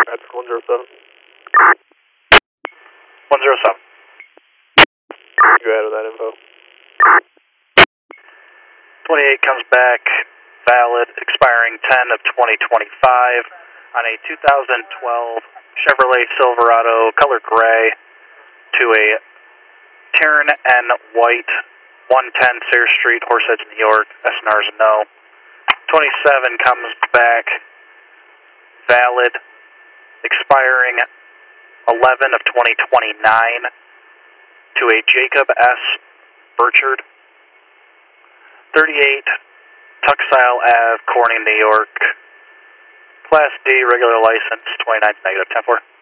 That's 107. 107. You added that info. 28 comes back, valid, expiring 10 of 2025 on a 2012 Chevrolet Silverado color gray to a Taryn N. White, 110 Sayre Street, Horseheads, New York. SNR's a no. 27 comes back, valid, expiring 11 of 2029 to a Jacob S. Burchard, 38 Tuxile Ave, Corning, New York. Class D, regular license, 29 negative, 10-4.